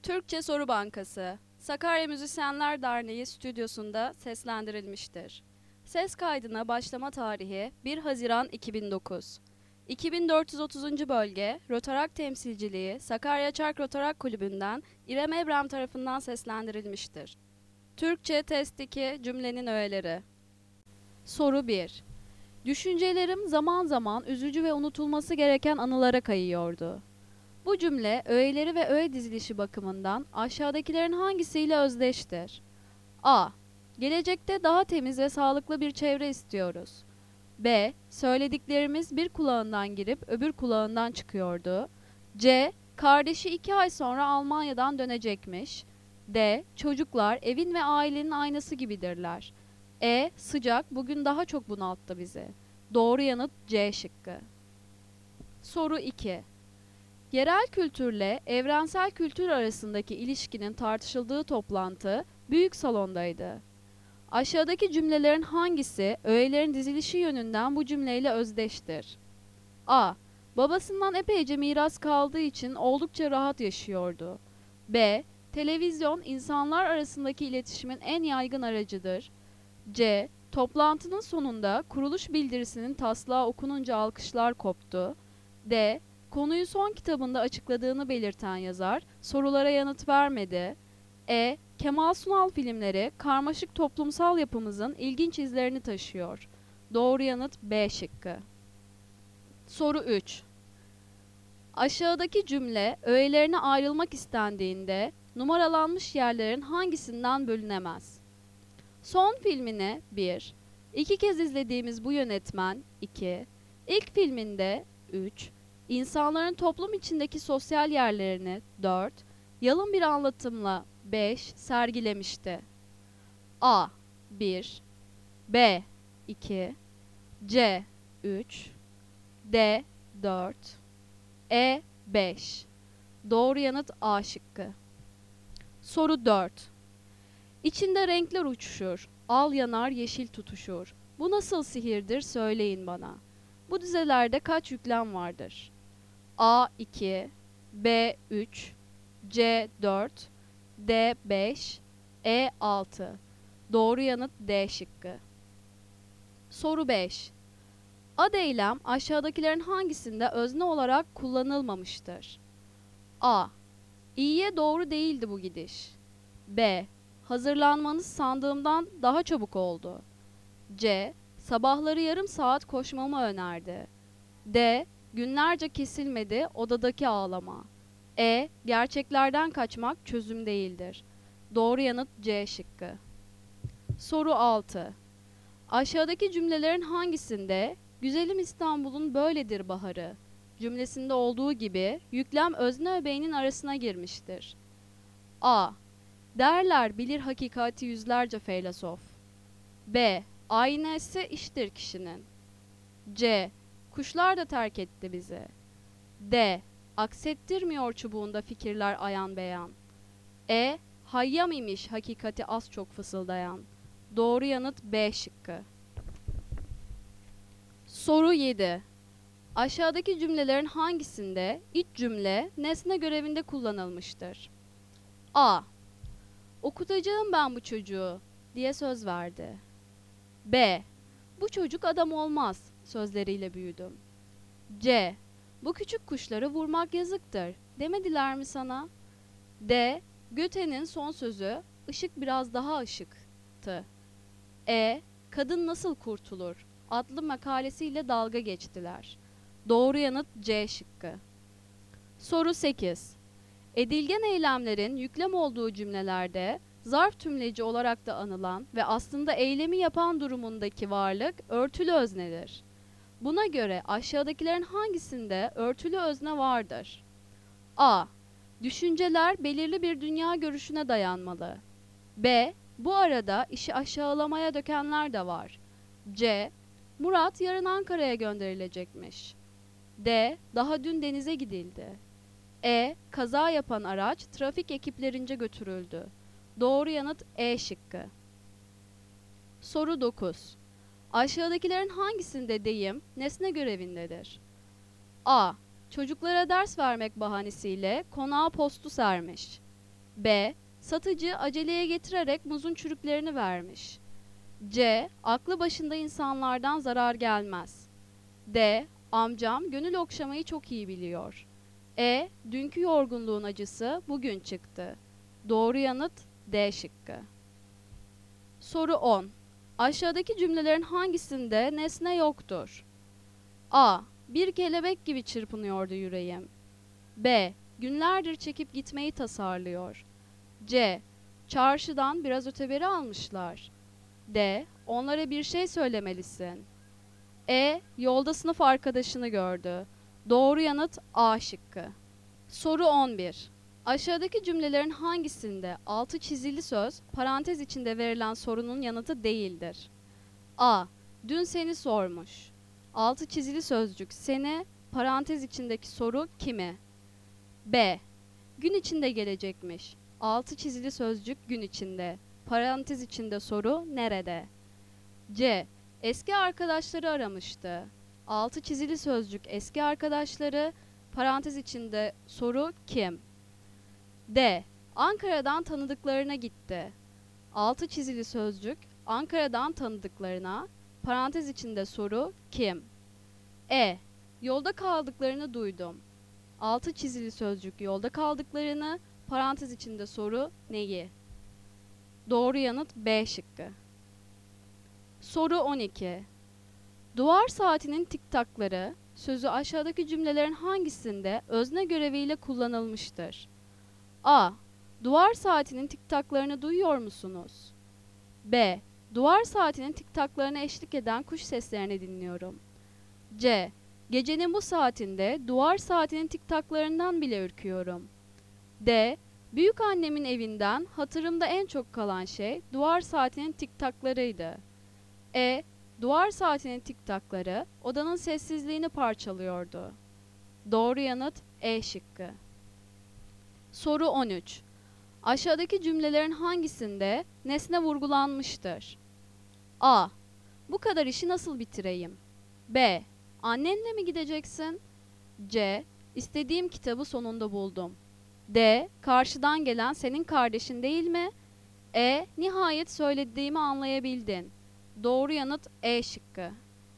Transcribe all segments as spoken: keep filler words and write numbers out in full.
Türkçe Soru Bankası, Sakarya Müzisyenler Derneği stüdyosunda seslendirilmiştir. Ses kaydına başlama tarihi bir Haziran iki bin dokuz. iki bin dört yüz otuzuncu Bölge, Rotarak Temsilciliği Sakarya Çark Rotarak Kulübü'nden İrem Ebrem tarafından seslendirilmiştir. Türkçe Test iki cümlenin öğeleri. Soru bir. Düşüncelerim zaman zaman üzücü ve unutulması gereken anılara kayıyordu. Bu cümle öğeleri ve öğe dizilişi bakımından aşağıdakilerin hangisiyle özdeştir? A. Gelecekte daha temiz ve sağlıklı bir çevre istiyoruz. B. Söylediklerimiz bir kulağından girip öbür kulağından çıkıyordu. C. Kardeşi iki ay sonra Almanya'dan dönecekmiş. D. Çocuklar evin ve ailenin aynası gibidirler. E. Sıcak bugün daha çok bunalttı bizi. Doğru yanıt C şıkkı. Soru iki. Yerel kültürle evrensel kültür arasındaki ilişkinin tartışıldığı toplantı büyük salondaydı. Aşağıdaki cümlelerin hangisi öğelerin dizilişi yönünden bu cümleyle özdeştir? A. Babasından epeyce miras kaldığı için oldukça rahat yaşıyordu. B. Televizyon insanlar arasındaki iletişimin en yaygın aracıdır. C. Toplantının sonunda kuruluş bildirisinin taslağı okununca alkışlar koptu. D. Konuyu son kitabında açıkladığını belirten yazar sorulara yanıt vermedi. E. Kemal Sunal filmleri karmaşık toplumsal yapımızın ilginç izlerini taşıyor. Doğru yanıt B şıkkı. Soru üç. Aşağıdaki cümle öğelerine ayrılmak istendiğinde numaralanmış yerlerin hangisinden bölünemez? Son filmini bir. İki kez izlediğimiz bu yönetmen iki. İlk filminde üç. İnsanların toplum içindeki sosyal yerlerini dört. Yalın bir anlatımla beş sergilemişti. A. bir. B. iki. C. üç. D. dört. E. beş. Doğru yanıt A şıkkı. Soru dört. İçinde renkler uçuşur, al yanar yeşil tutuşur. Bu nasıl sihirdir söyleyin bana. Bu dizelerde kaç yüklem vardır? A. iki. B. üç. C. dört. D. beş. E. altı. Doğru yanıt D şıkkı. Soru beş. Ad eylem aşağıdakilerin hangisinde özne olarak kullanılmamıştır? A. İyiye doğru değildi bu gidiş. B. Hazırlanmanız sandığımdan daha çabuk oldu. C. Sabahları yarım saat koşmamı önerdi. D. Günlerce kesilmedi odadaki ağlama. E. Gerçeklerden kaçmak çözüm değildir. Doğru yanıt C şıkkı. Soru altı. Aşağıdaki cümlelerin hangisinde "Güzelim İstanbul'un böyledir baharı" cümlesinde olduğu gibi yüklem özne öbeğinin arasına girmiştir? A. Derler bilir hakikati yüzlerce feylesof. B. Aynesi iştir kişinin. C. Kuşlar da terk etti bizi. D. Aksettirmiyor çubuğunda fikirler ayan beyan. E. Hayyam imiş hakikati az çok fısıldayan. Doğru yanıt B şıkkı. Soru yedi. Aşağıdaki cümlelerin hangisinde iç cümle nesne görevinde kullanılmıştır? A. Okutacağım ben bu çocuğu diye söz verdi. B. Bu çocuk adam olmaz sözleriyle büyüdüm. C. Bu küçük kuşları vurmak yazıktır demediler mi sana? D. Göte'nin son sözü ışık biraz daha ışıktı. E. Kadın nasıl kurtulur adlı makalesiyle dalga geçtiler. Doğru yanıt C şıkkı. Soru sekiz. Edilgen eylemlerin yüklem olduğu cümlelerde zarf tümleci olarak da anılan ve aslında eylemi yapan durumundaki varlık örtülü öznedir. Buna göre aşağıdakilerin hangisinde örtülü özne vardır? A. Düşünceler belirli bir dünya görüşüne dayanmalı. B. Bu arada işi aşağılamaya dökenler de var. C. Murat yarın Ankara'ya gönderilecekmiş. D. Daha dün denize gidildi. E. Kaza yapan araç trafik ekiplerince götürüldü. Doğru yanıt E şıkkı. Soru dokuz. Aşağıdakilerin hangisinde deyim nesne görevindedir? A. Çocuklara ders vermek bahanesiyle konağa postu sermiş. B. Satıcı aceleye getirerek muzun çürüklerini vermiş. C. Aklı başında insanlardan zarar gelmez. D. Amcam gönül okşamayı çok iyi biliyor. E. Dünkü yorgunluğun acısı bugün çıktı. Doğru yanıt D şıkkı. Soru on. Aşağıdaki cümlelerin hangisinde nesne yoktur? A. Bir kelebek gibi çırpınıyordu yüreğim. B. Günlerdir çekip gitmeyi tasarlıyor. C. Çarşıdan biraz öteberi almışlar. D. Onlara bir şey söylemelisin. E. Yolda sınıf arkadaşını gördü. Doğru yanıt A şıkkı. Soru on bir. Aşağıdaki cümlelerin hangisinde altı çizili söz parantez içinde verilen sorunun yanıtı değildir? A. Dün seni sormuş. Altı çizili sözcük seni, parantez içindeki soru kimi? B. Gün içinde gelecekmiş. Altı çizili sözcük gün içinde. Parantez içinde soru nerede? C. Eski arkadaşları aramıştı. Altı çizili sözcük eski arkadaşları. Parantez içinde soru kim? D. Ankara'dan tanıdıklarına gitti. Altı çizili sözcük Ankara'dan tanıdıklarına. Parantez içinde soru kim? E. Yolda kaldıklarını duydum. Altı çizili sözcük yolda kaldıklarını. Parantez içinde soru neyi? Doğru yanıt B şıkkı. Soru on iki. Duvar saatinin tiktakları sözü aşağıdaki cümlelerin hangisinde özne göreviyle kullanılmıştır? A. Duvar saatinin tiktaklarını duyuyor musunuz? B. Duvar saatinin tiktaklarına eşlik eden kuş seslerini dinliyorum. C. Gecenin bu saatinde duvar saatinin tiktaklarından bile ürküyorum. D. Büyük annemin evinden hatırımda en çok kalan şey duvar saatinin tiktaklarıydı. E. Duvar saatinin tiktakları odanın sessizliğini parçalıyordu. Doğru yanıt E şıkkı. Soru on üç. Aşağıdaki cümlelerin hangisinde nesne vurgulanmıştır? A. Bu kadar işi nasıl bitireyim? B. Annenle mi gideceksin? C. İstediğim kitabı sonunda buldum. D. Karşıdan gelen senin kardeşin değil mi? E. Nihayet söylediğimi anlayabildin. Doğru yanıt E şıkkı.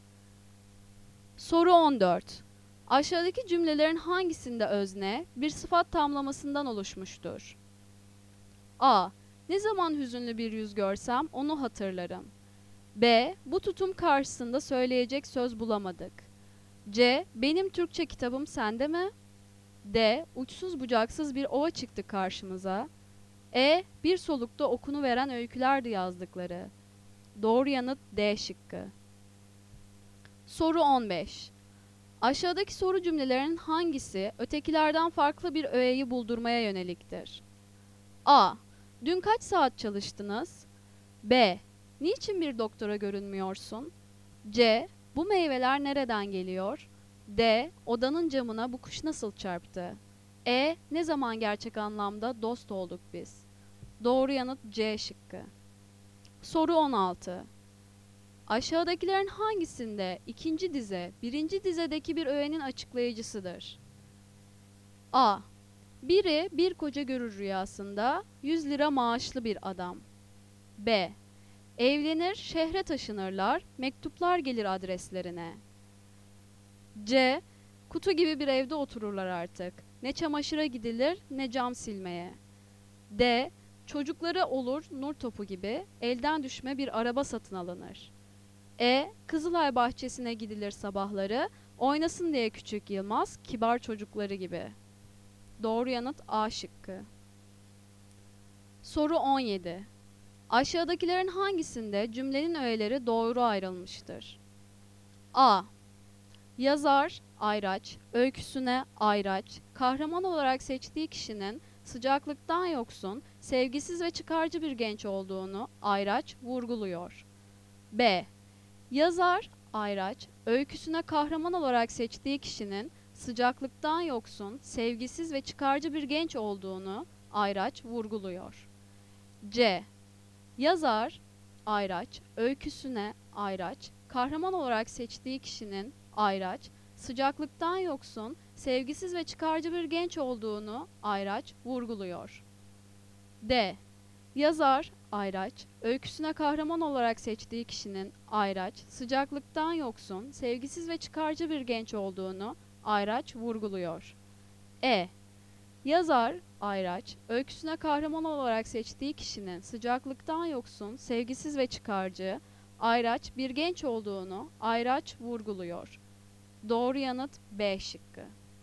Soru on dört. Aşağıdaki cümlelerin hangisinde özne bir sıfat tamlamasından oluşmuştur? A. Ne zaman hüzünlü bir yüz görsem onu hatırlarım. B. Bu tutum karşısında söyleyecek söz bulamadık. C. Benim Türkçe kitabım sende mi? D. Uçsuz bucaksız bir ova çıktı karşımıza. E. Bir solukta okunuveren öykülerdi yazdıkları. Doğru yanıt D şıkkı. Soru on beş. Aşağıdaki soru cümlelerinin hangisi ötekilerden farklı bir öğeyi buldurmaya yöneliktir? A. Dün kaç saat çalıştınız? B. Niçin bir doktora görünmüyorsun? C. Bu meyveler nereden geliyor? D. Odanın camına bu kuş nasıl çarptı? E. Ne zaman gerçek anlamda dost olduk biz? Doğru yanıt C şıkkı. Soru on altı. Aşağıdakilerin hangisinde ikinci dize, birinci dizedeki bir öğenin açıklayıcısıdır? A. Biri bir koca görür rüyasında, yüz lira maaşlı bir adam. B. Evlenir, şehre taşınırlar, mektuplar gelir adreslerine. C. Kutu gibi bir evde otururlar artık. Ne çamaşıra gidilir, ne cam silmeye. D. Çocukları olur nur topu gibi, elden düşme bir araba satın alınır. E. Kızılay bahçesine gidilir sabahları, oynasın diye küçük Yılmaz, kibar çocukları gibi. Doğru yanıt A şıkkı. Soru on yedi. Aşağıdakilerin hangisinde cümlenin öğeleri doğru ayrılmıştır? A. Yazar, ayraç, öyküsüne ayraç, kahraman olarak seçtiği kişinin sıcaklıktan yoksun, sevgisiz ve çıkarcı bir genç olduğunu ayraç vurguluyor. B. Yazar, ayraç, öyküsüne kahraman olarak seçtiği kişinin sıcaklıktan yoksun, sevgisiz ve çıkarcı bir genç olduğunu ayraç vurguluyor. C. Yazar, ayraç, öyküsüne ayraç, kahraman olarak seçtiği kişinin ayraç, sıcaklıktan yoksun, sevgisiz ve çıkarcı bir genç olduğunu ayraç vurguluyor. D. Yazar, Ayraç, öyküsüne kahraman olarak seçtiği kişinin Ayraç, sıcaklıktan yoksun, sevgisiz ve çıkarcı bir genç olduğunu Ayraç vurguluyor. E. Yazar, Ayraç, öyküsüne kahraman olarak seçtiği kişinin sıcaklıktan yoksun, sevgisiz ve çıkarcı, Ayraç bir genç olduğunu Ayraç vurguluyor. Doğru yanıt B şıkkı.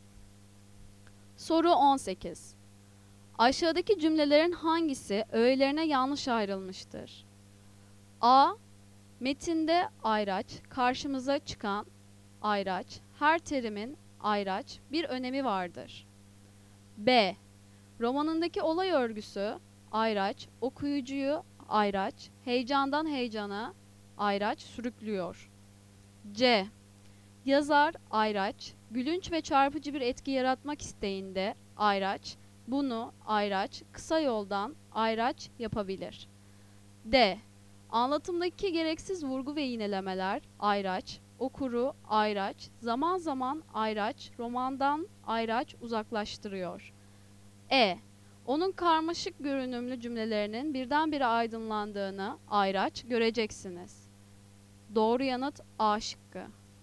Soru on sekiz. Aşağıdaki cümlelerin hangisi öğelerine yanlış ayrılmıştır? A. Metinde ayraç, karşımıza çıkan ayraç, her terimin ayraç bir önemi vardır. B. Romanındaki olay örgüsü ayraç, okuyucuyu ayraç, heyecandan heyecana ayraç sürüklüyor. C. Yazar ayraç, gülünç ve çarpıcı bir etki yaratmak isteğinde ayraç, bunu ayraç, kısa yoldan ayraç yapabilir. D. Anlatımdaki gereksiz vurgu ve yinelemeler ayraç, okuru ayraç, zaman zaman ayraç, romandan ayraç uzaklaştırıyor. E. Onun karmaşık görünümlü cümlelerinin birdenbire aydınlandığını ayraç göreceksiniz. Doğru yanıt A şıkkı.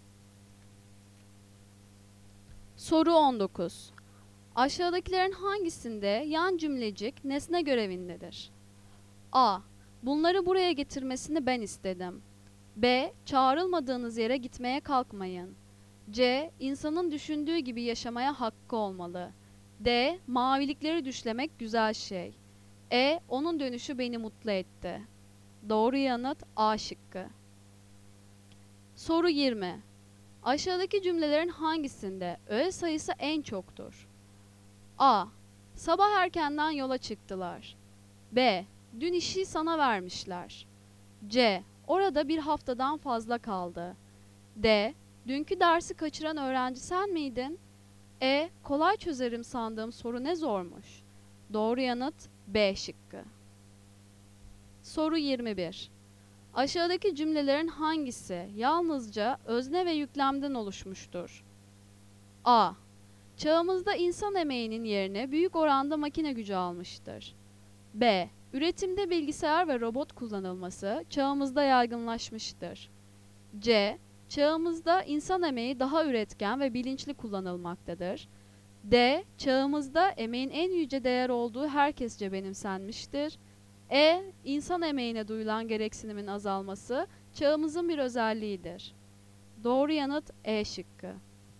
Soru on dokuz. Aşağıdakilerin hangisinde yan cümlecik nesne görevindedir? A. Bunları buraya getirmesini ben istedim. B. Çağrılmadığınız yere gitmeye kalkmayın. C. İnsanın düşündüğü gibi yaşamaya hakkı olmalı. D. Mavilikleri düşlemek güzel şey. E. Onun dönüşü beni mutlu etti. Doğru yanıt A şıkkı. Soru yirmi. Aşağıdaki cümlelerin hangisinde öğe sayısı en çoktur? A. Sabah erkenden yola çıktılar. B. Dün işi sana vermişler. C. Orada bir haftadan fazla kaldı. D. Dünkü dersi kaçıran öğrenci sen miydin? E. Kolay çözerim sandığım soru ne zormuş? Doğru yanıt B şıkkı. Soru yirmi bir. Aşağıdaki cümlelerin hangisi yalnızca özne ve yüklemden oluşmuştur? A. Çağımızda insan emeğinin yerine büyük oranda makine gücü almıştır. B. Üretimde bilgisayar ve robot kullanılması çağımızda yaygınlaşmıştır. C. Çağımızda insan emeği daha üretken ve bilinçli kullanılmaktadır. D. Çağımızda emeğin en yüce değer olduğu herkesce benimsenmiştir. E. İnsan emeğine duyulan gereksinimin azalması çağımızın bir özelliğidir. Doğru yanıt E şıkkı.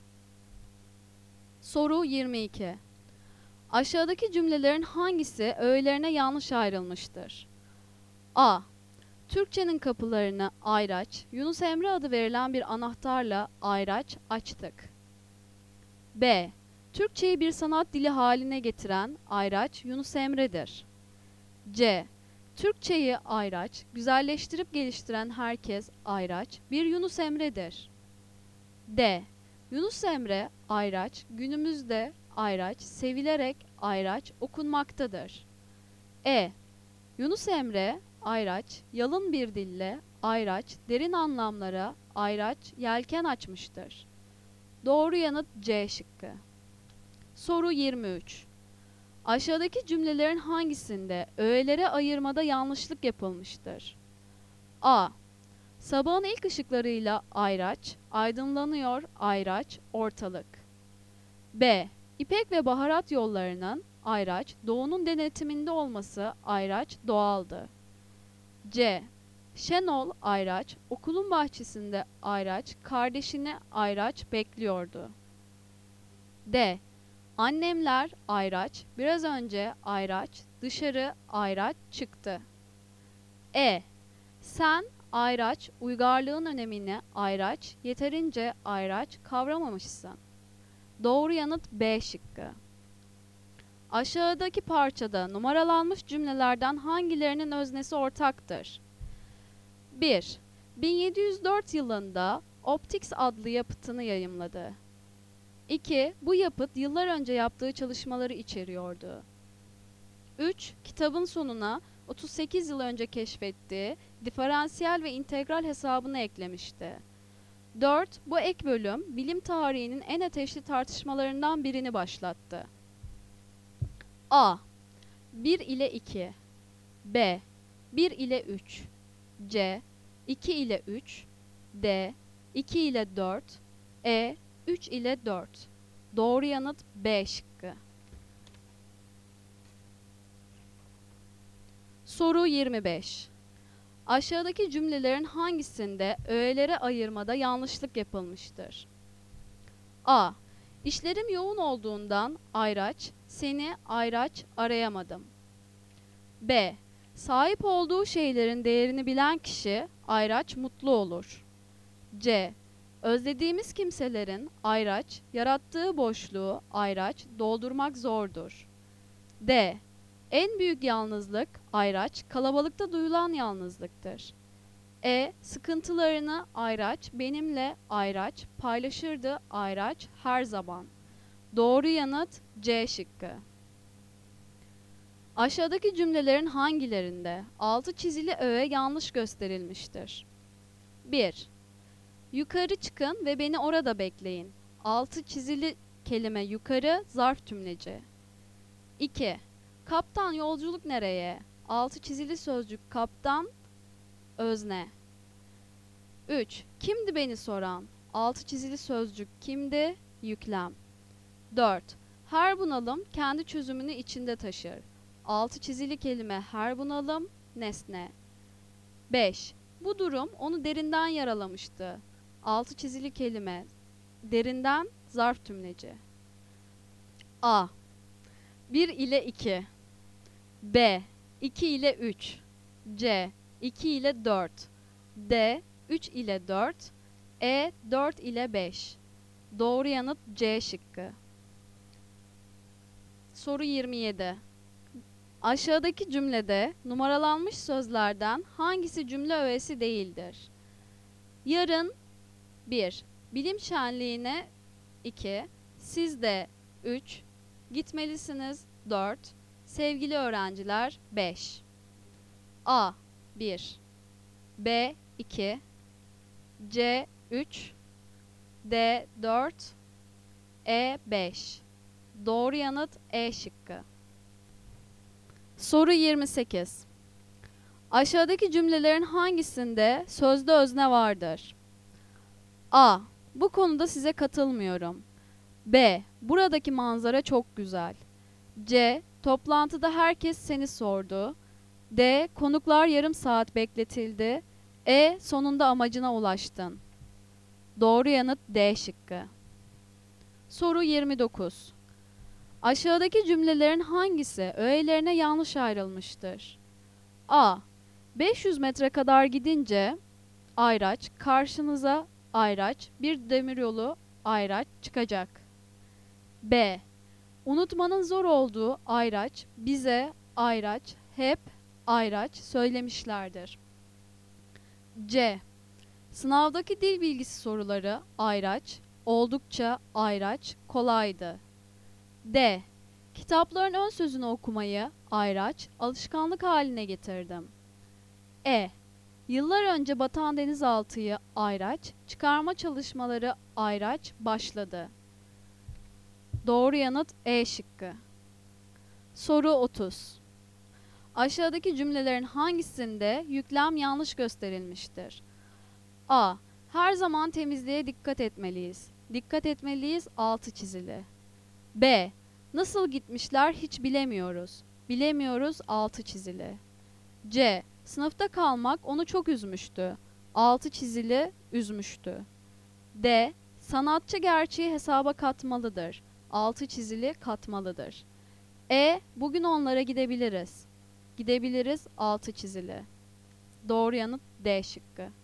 Soru yirmi iki. Aşağıdaki cümlelerin hangisi öğelerine yanlış ayrılmıştır? A. Türkçenin kapılarını ayraç, Yunus Emre adı verilen bir anahtarla ayraç açtık. B. Türkçeyi bir sanat dili haline getiren ayraç Yunus Emre'dir. C. Türkçeyi ayraç, güzelleştirip geliştiren herkes ayraç bir Yunus Emre'dir. D. Yunus Emre ayraç, günümüzde ayraç, sevilerek ayraç okunmaktadır. E. Yunus Emre ayraç, yalın bir dille ayraç, derin anlamlara ayraç, yelken açmıştır. Doğru yanıt C şıkkı. Soru yirmi üç. Aşağıdaki cümlelerin hangisinde öğelere ayırmada yanlışlık yapılmıştır? A. Sabahın ilk ışıklarıyla ayraç, aydınlanıyor ayraç, ortalık. B. İpek ve baharat yollarının ayraç, doğunun denetiminde olması ayraç, doğaldı. C. Şenol ayraç, okulun bahçesinde ayraç, kardeşini ayraç bekliyordu. D. Annemler ayraç, biraz önce ayraç, dışarı ayraç çıktı. E. Sen ayraç, uygarlığın önemini ayraç, yeterince ayraç kavramamışsın. Doğru yanıt B şıkkı. Aşağıdaki parçada numaralanmış cümlelerden hangilerinin öznesi ortaktır? bir. bin yedi yüz dört yılında Optics adlı yapıtını yayımladı. iki. Bu yapıt yıllar önce yaptığı çalışmaları içeriyordu. üç. Kitabın sonuna otuz sekiz yıl önce keşfettiği diferansiyel ve integral hesabını eklemişti. dört. Bu ek bölüm bilim tarihinin en ateşli tartışmalarından birini başlattı. A. bir ile iki, B bir ile üç, C iki ile üç, D iki ile dört, E üç ile dört. Doğru yanıt B şıkkı. Soru yirmi beş. Aşağıdaki cümlelerin hangisinde öğelere ayırmada yanlışlık yapılmıştır? A. İşlerim yoğun olduğundan ayraç, seni ayraç arayamadım. B. Sahip olduğu şeylerin değerini bilen kişi ayraç mutlu olur. C. Özlediğimiz kimselerin ayraç, yarattığı boşluğu ayraç doldurmak zordur. D. En büyük yalnızlık ayraç, kalabalıkta duyulan yalnızlıktır. E. Sıkıntılarını ayraç, benimle ayraç, paylaşırdı ayraç her zaman. Doğru yanıt C şıkkı. Aşağıdaki cümlelerin hangilerinde altı çizili öğe yanlış gösterilmiştir? bir. Yukarı çıkın ve beni orada bekleyin. Altı çizili kelime yukarı zarf tümleci. iki. Kaptan yolculuk nereye? Altı çizili sözcük kaptan özne. üç. Kimdi beni soran? Altı çizili sözcük kimdi? Yüklem. dört. Her bunalım kendi çözümünü içinde taşır. Altı çizili kelime her bunalım nesne. beş. Bu durum onu derinden yaralamıştı. Altı çizili kelime derinden zarf tümleci. A. bir ile iki, B. iki ile üç, C. iki ile dört, D. üç ile dört, E. dört ile beş. Doğru yanıt C şıkkı. Soru yirmi yedi. Aşağıdaki cümlede numaralanmış sözlerden hangisi cümle öğesi değildir? Yarın bir. Bilim şenliğine iki. Siz de üç. Gitmelisiniz dört. Sevgili öğrenciler beş. A. bir, B. iki, C. üç, D. dört, E. beş. Doğru yanıt E şıkkı. Soru yirmi sekiz. Aşağıdaki cümlelerin hangisinde sözde özne vardır? A. Bu konuda size katılmıyorum. B. Buradaki manzara çok güzel. C. Toplantıda herkes seni sordu. D. Konuklar yarım saat bekletildi. E. Sonunda amacına ulaştın. Doğru yanıt D şıkkı. Soru yirmi dokuz. Aşağıdaki cümlelerin hangisi öğelerine yanlış ayrılmıştır? A. beş yüz metre kadar gidince ayraç, karşınıza ayraç, bir demiryolu ayraç çıkacak. B. Unutmanın zor olduğu ayraç, bize ayraç, hep ayraç söylemişlerdir. C. Sınavdaki dil bilgisi soruları ayraç, oldukça ayraç, kolaydı. D. Kitapların ön sözünü okumayı ayraç, alışkanlık haline getirdim. E. Yıllar önce batan denizaltıyı ayraç, çıkarma çalışmaları ayraç başladı. Doğru yanıt E şıkkı. Soru otuz. Aşağıdaki cümlelerin hangisinde yüklem yanlış gösterilmiştir? A. Her zaman temizliğe dikkat etmeliyiz. Dikkat etmeliyiz altı çizili. B. Nasıl gitmişler hiç bilemiyoruz. Bilemiyoruz altı çizili. C. Sınıfta kalmak onu çok üzmüştü. Altı çizili üzmüştü. D. Sanatçı gerçeği hesaba katmalıdır. Altı çizili katmalıdır. E. Bugün onlara gidebiliriz. Gidebiliriz altı çizili. Doğru yanıt D şıkkı.